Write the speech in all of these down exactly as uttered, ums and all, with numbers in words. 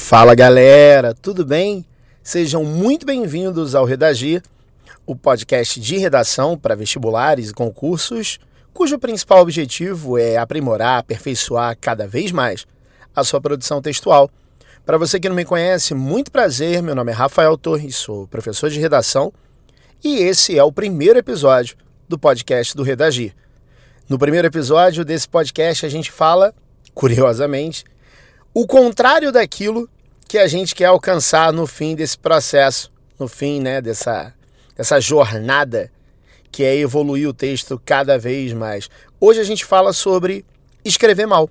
Fala galera, tudo bem? Sejam muito bem-vindos ao Redagir, o podcast de redação para vestibulares e concursos, cujo principal objetivo é aprimorar, aperfeiçoar cada vez mais a sua produção textual. Para você que não me conhece, muito prazer, meu nome é Rafael Torres, sou professor de redação e esse é o primeiro episódio do podcast do Redagir. No primeiro episódio desse podcast a gente fala, curiosamente, o contrário daquilo que a gente quer alcançar no fim desse processo, no fim, né, dessa, dessa jornada que é evoluir o texto cada vez mais. Hoje a gente fala sobre escrever mal.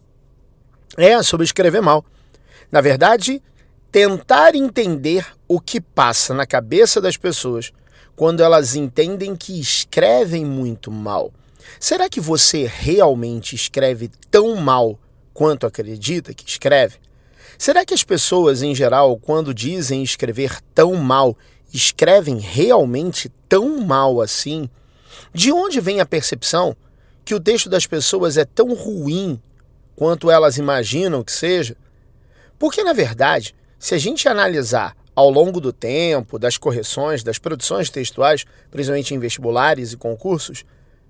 É, sobre escrever mal. Na verdade, tentar entender o que passa na cabeça das pessoas quando elas entendem que escrevem muito mal. Será que você realmente escreve tão mal quanto acredita que escreve? Será que as pessoas, em geral, quando dizem escrever tão mal, escrevem realmente tão mal assim? De onde vem a percepção que o texto das pessoas é tão ruim quanto elas imaginam que seja? Porque, na verdade, se a gente analisar ao longo do tempo, das correções, das produções textuais, principalmente em vestibulares e concursos,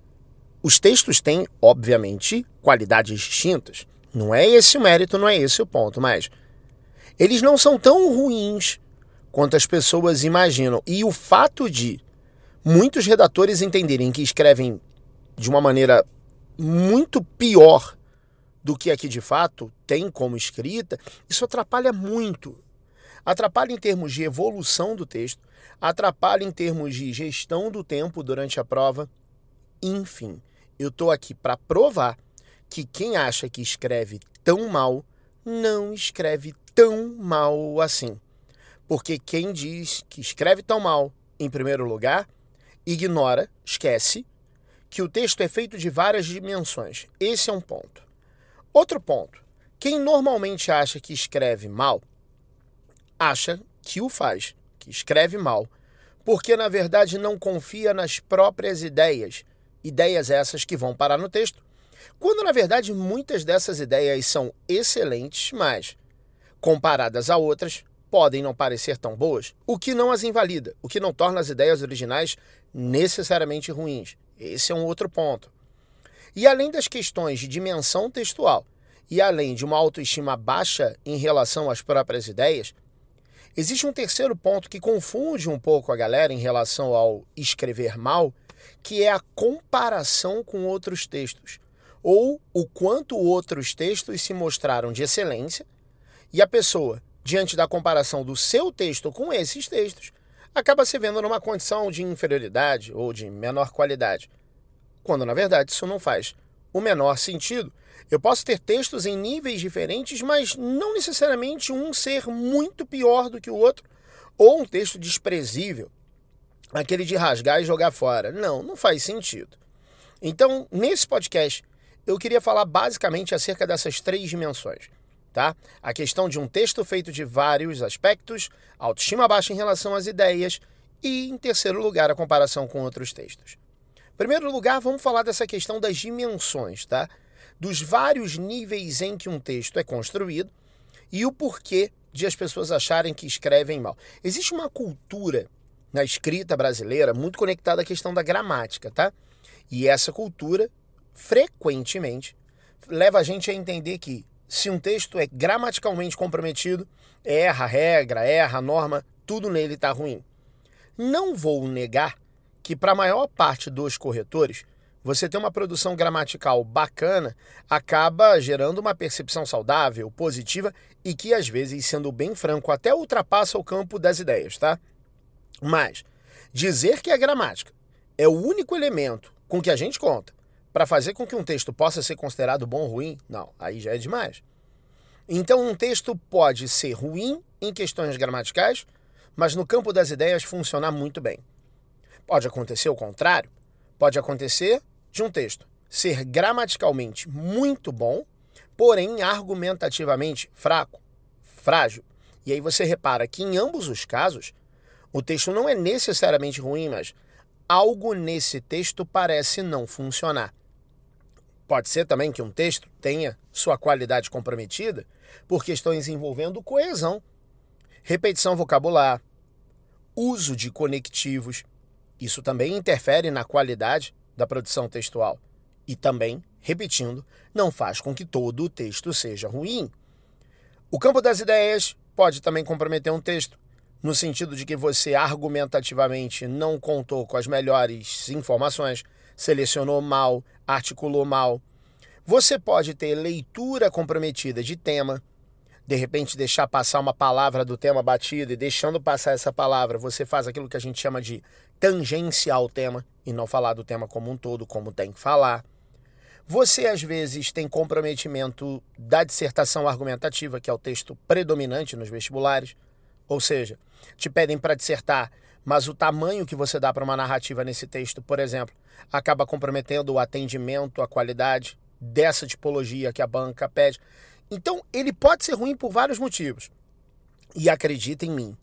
os textos têm, obviamente, qualidades distintas. Não é esse o mérito, não é esse o ponto, mas eles não são tão ruins quanto as pessoas imaginam. E o fato de muitos redatores entenderem que escrevem de uma maneira muito pior do que aqui de fato tem como escrita, isso atrapalha muito. Atrapalha em termos de evolução do texto, atrapalha em termos de gestão do tempo durante a prova, enfim. Eu estou aqui para provar que quem acha que escreve tão mal, não escreve tão mal assim. Porque quem diz que escreve tão mal, em primeiro lugar, ignora, esquece, que o texto é feito de várias dimensões. Esse é um ponto. Outro ponto. Quem normalmente acha que escreve mal, acha que o faz, que escreve mal, porque na verdade não confia nas próprias ideias. Ideias essas que vão parar no texto, quando na verdade muitas dessas ideias são excelentes, mas comparadas a outras podem não parecer tão boas, o que não as invalida, o que não torna as ideias originais necessariamente ruins. Esse é um outro ponto. E além das questões de dimensão textual e além de uma autoestima baixa em relação às próprias ideias, existe um terceiro ponto que confunde um pouco a galera em relação ao escrever mal, que é a comparação com outros textos, ou o quanto outros textos se mostraram de excelência, e a pessoa, diante da comparação do seu texto com esses textos, acaba se vendo numa condição de inferioridade ou de menor qualidade, quando na verdade isso não faz o menor sentido. Eu posso ter textos em níveis diferentes, mas não necessariamente um ser muito pior do que o outro, ou um texto desprezível, aquele de rasgar e jogar fora. Não, não faz sentido. Então, nesse podcast, eu queria falar basicamente acerca dessas três dimensões, tá? A questão de um texto feito de vários aspectos, autoestima baixa em relação às ideias e, em terceiro lugar, a comparação com outros textos. Em primeiro lugar, vamos falar dessa questão das dimensões, tá? Dos vários níveis em que um texto é construído e o porquê de as pessoas acharem que escrevem mal. Existe uma cultura na escrita brasileira muito conectada à questão da gramática, tá? E essa cultura, frequentemente, leva a gente a entender que se um texto é gramaticalmente comprometido, erra a regra, erra a norma, tudo nele está ruim. Não vou negar que para a maior parte dos corretores, você ter uma produção gramatical bacana acaba gerando uma percepção saudável, positiva e que, às vezes, sendo bem franco, até ultrapassa o campo das ideias, tá? Mas dizer que a gramática é o único elemento com que a gente conta para fazer com que um texto possa ser considerado bom ou ruim, não, aí já é demais. Então um texto pode ser ruim em questões gramaticais, mas no campo das ideias funcionar muito bem. Pode acontecer o contrário, pode acontecer de um texto ser gramaticalmente muito bom, porém argumentativamente fraco, frágil. E aí você repara que em ambos os casos, o texto não é necessariamente ruim, mas algo nesse texto parece não funcionar. Pode ser também que um texto tenha sua qualidade comprometida por questões envolvendo coesão repetição vocabular, uso de conectivos. Isso também interfere na qualidade da produção textual. E também, repetindo, não faz com que todo o texto seja ruim. O campo das ideias pode também comprometer um texto, no sentido de que você argumentativamente não contou com as melhores informações, selecionou mal, articulou mal. Você pode ter leitura comprometida de tema, de repente deixar passar uma palavra do tema batido e deixando passar essa palavra, você faz aquilo que a gente chama de tangência ao tema e não falar do tema como um todo, como tem que falar. Você, às vezes, tem comprometimento da dissertação argumentativa, que é o texto predominante nos vestibulares, ou seja, te pedem para dissertar, mas o tamanho que você dá para uma narrativa nesse texto, por exemplo, acaba comprometendo o atendimento, a qualidade dessa tipologia que a banca pede. Então, ele pode ser ruim por vários motivos. E acredita em mim,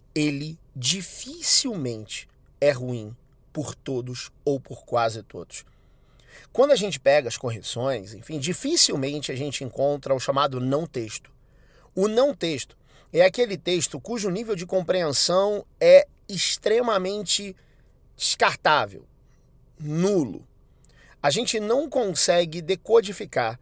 ele dificilmente é ruim por todos ou por quase todos. Quando a gente pega as correções, enfim, dificilmente a gente encontra o chamado não texto. O não texto é aquele texto cujo nível de compreensão é extremamente descartável, nulo. A gente não consegue decodificar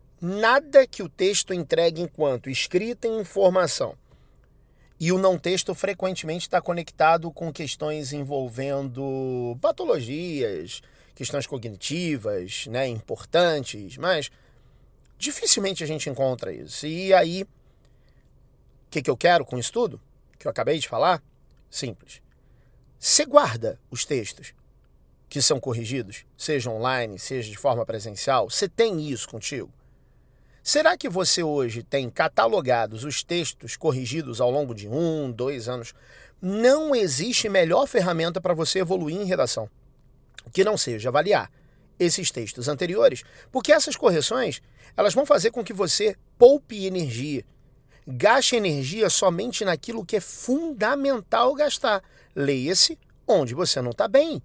nada que o texto entregue enquanto escrita e informação. E o não texto frequentemente está conectado com questões envolvendo patologias, questões cognitivas, né, importantes, mas dificilmente a gente encontra isso. E aí, o que, que eu quero com isso tudo? Que eu acabei de falar? Simples. Você guarda os textos que são corrigidos, seja online, seja de forma presencial? Você tem isso contigo? Será que você hoje tem catalogados os textos corrigidos ao longo de um, dois anos? Não existe melhor ferramenta para você evoluir em redação que não seja avaliar esses textos anteriores, porque essas correções elas vão fazer com que você poupe energia, gaste energia somente naquilo que é fundamental gastar. Leia-se onde você não está bem.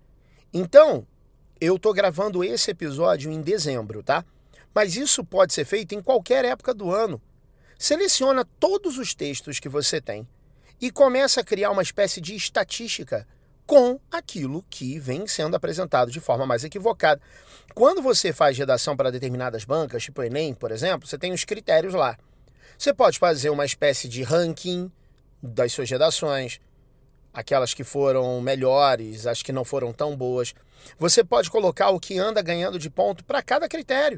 Então, eu estou gravando esse episódio em dezembro, tá? Mas isso pode ser feito em qualquer época do ano. Seleciona todos os textos que você tem e começa a criar uma espécie de estatística com aquilo que vem sendo apresentado de forma mais equivocada. Quando você faz redação para determinadas bancas, tipo Enem, por exemplo, você tem os critérios lá. Você pode fazer uma espécie de ranking das suas redações, aquelas que foram melhores, as que não foram tão boas. Você pode colocar o que anda ganhando de ponto para cada critério.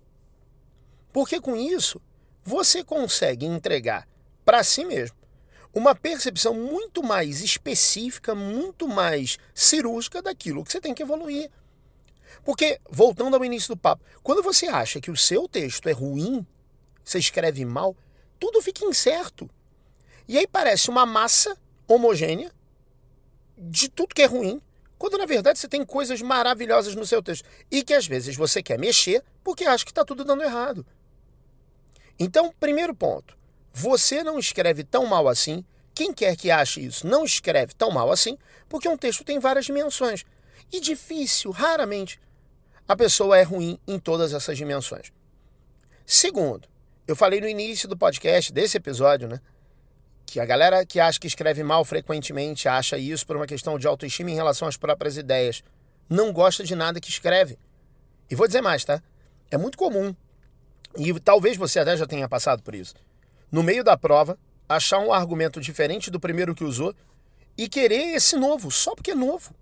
Porque com isso, você consegue entregar para si mesmo uma percepção muito mais específica, muito mais cirúrgica daquilo que você tem que evoluir. Porque, voltando ao início do papo, quando você acha que o seu texto é ruim, você escreve mal, tudo fica incerto. E aí parece uma massa homogênea de tudo que é ruim, quando na verdade você tem coisas maravilhosas no seu texto e que às vezes você quer mexer porque acha que está tudo dando errado. Então, primeiro ponto, você não escreve tão mal assim. Quem quer que ache isso não escreve tão mal assim, porque um texto tem várias dimensões. E difícil, raramente, a pessoa é ruim em todas essas dimensões. Segundo, eu falei no início do podcast, desse episódio, né, que a galera que acha que escreve mal frequentemente acha isso por uma questão de autoestima em relação às próprias ideias. Não gosta de nada que escreve. E vou dizer mais, tá? É muito comum, e talvez você até já tenha passado por isso, no meio da prova, achar um argumento diferente do primeiro que usou e querer esse novo, só porque é novo.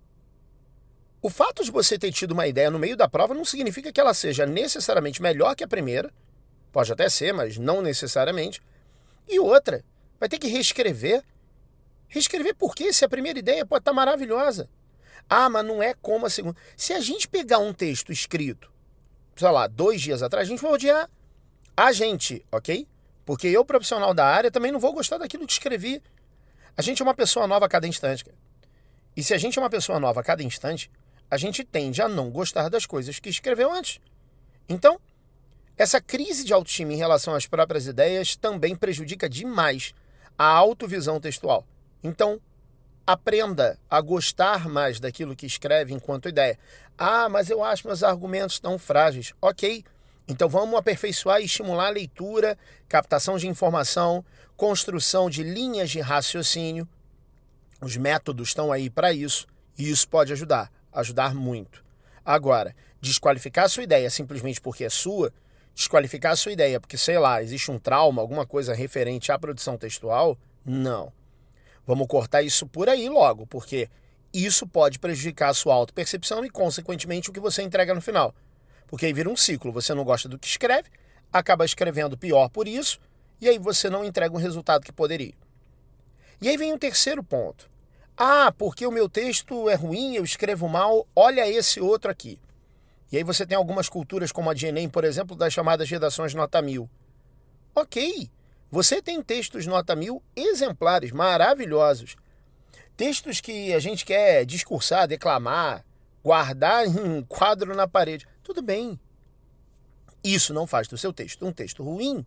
O fato de você ter tido uma ideia no meio da prova não significa que ela seja necessariamente melhor que a primeira. Pode até ser, mas não necessariamente. E outra, vai ter que reescrever. Reescrever por quê? Se a primeira ideia pode estar maravilhosa. Ah, mas não é como a segunda. Se a gente pegar um texto escrito, sei lá, dois dias atrás, a gente vai odiar a gente, ok? Porque eu, profissional da área, também não vou gostar daquilo que escrevi. A gente é uma pessoa nova a cada instante, cara. E se a gente é uma pessoa nova a cada instante, a gente tende a não gostar das coisas que escreveu antes. Então, essa crise de autoestima em relação às próprias ideias também prejudica demais a autovisão textual. Então, aprenda a gostar mais daquilo que escreve enquanto ideia. Ah, mas eu acho meus argumentos tão frágeis. Ok, Então vamos aperfeiçoar e estimular a leitura, captação de informação, construção de linhas de raciocínio. Os métodos estão aí para isso e isso pode ajudar, ajudar muito. Agora, desqualificar a sua ideia simplesmente porque é sua, desqualificar a sua ideia porque, sei lá, existe um trauma, alguma coisa referente à produção textual, não. Vamos cortar isso por aí logo, porque isso pode prejudicar a sua autopercepção e, consequentemente, o que você entrega no final. Porque aí vira um ciclo, você não gosta do que escreve, acaba escrevendo pior por isso, e aí você não entrega o resultado que poderia. E aí vem um terceiro ponto. Ah, porque o meu texto é ruim, eu escrevo mal, olha esse outro aqui. E aí você tem algumas culturas, como a de Enem, por exemplo, das chamadas redações nota mil. Ok, você tem textos nota mil exemplares, maravilhosos. Textos que a gente quer discursar, declamar, guardar em um quadro na parede. Tudo bem. Isso não faz do seu texto um texto ruim.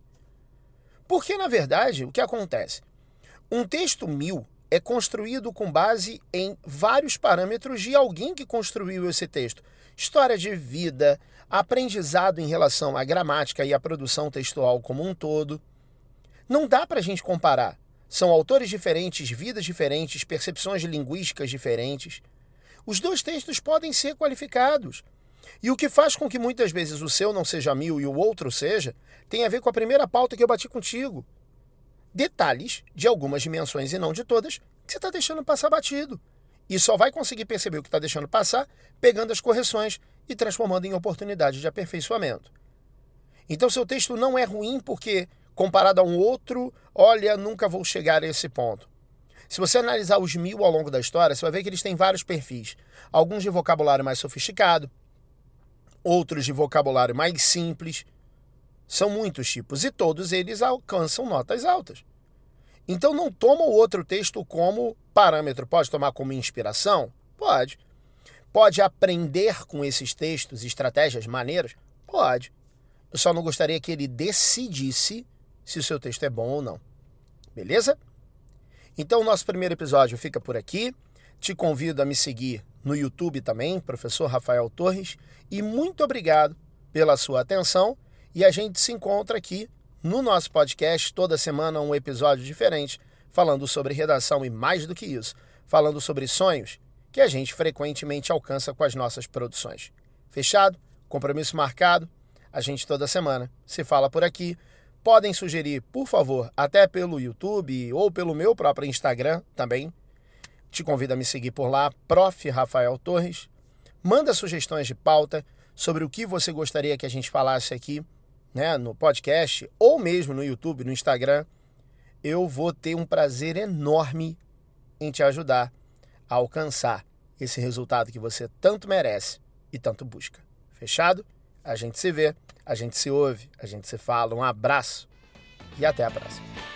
Porque, na verdade, o que acontece? Um texto mil é construído com base em vários parâmetros de alguém que construiu esse texto. História de vida, aprendizado em relação à gramática e à produção textual como um todo. Não dá para a gente comparar. São autores diferentes, vidas diferentes, percepções linguísticas diferentes. Os dois textos podem ser qualificados. E o que faz com que muitas vezes o seu não seja mil e o outro seja, tem a ver com a primeira pauta que eu bati contigo. Detalhes de algumas dimensões e não de todas que você está deixando passar batido. E só vai conseguir perceber o que está deixando passar pegando as correções e transformando em oportunidade de aperfeiçoamento. Então seu texto não é ruim porque, comparado a um outro, olha, nunca vou chegar a esse ponto. Se você analisar os mil ao longo da história, você vai ver que eles têm vários perfis. Alguns de vocabulário mais sofisticado, outros de vocabulário mais simples. São muitos tipos e todos eles alcançam notas altas. Então não toma o outro texto como parâmetro. Pode tomar como inspiração? Pode. Pode aprender com esses textos, estratégias, maneiras? Pode. Eu só não gostaria que ele decidisse se o seu texto é bom ou não. Beleza? Então o nosso primeiro episódio fica por aqui. Te convido a me seguir no YouTube também, professor Rafael Torres. E muito obrigado pela sua atenção. E a gente se encontra aqui no nosso podcast, toda semana um episódio diferente, falando sobre redação e mais do que isso, falando sobre sonhos que a gente frequentemente alcança com as nossas produções. Fechado? Compromisso marcado? A gente toda semana se fala por aqui. Podem sugerir, por favor, até pelo YouTube ou pelo meu próprio Instagram também. Te convido a me seguir por lá, prof Rafael Torres. Manda sugestões de pauta sobre o que você gostaria que a gente falasse aqui, né, no podcast, ou mesmo no YouTube, no Instagram. Eu vou ter um prazer enorme em te ajudar a alcançar esse resultado que você tanto merece e tanto busca. Fechado? A gente se vê, a gente se ouve, a gente se fala. Um abraço e até a próxima.